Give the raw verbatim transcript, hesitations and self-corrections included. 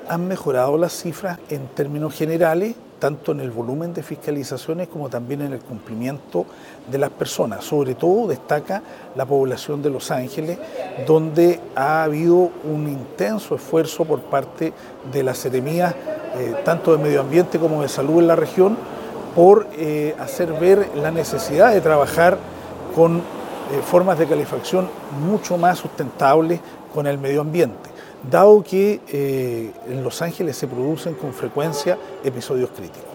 han mejorado las cifras en términos generales, tanto en el volumen de fiscalizaciones como también en el cumplimiento de las personas. Sobre todo destaca la población de Los Ángeles, donde ha habido un intenso esfuerzo por parte de las seremías, eh, tanto de medio ambiente como de salud en la región, por eh, hacer ver la necesidad de trabajar con eh, formas de calefacción mucho más sustentables con el medio ambiente, dado que eh, en Los Ángeles se producen con frecuencia episodios críticos.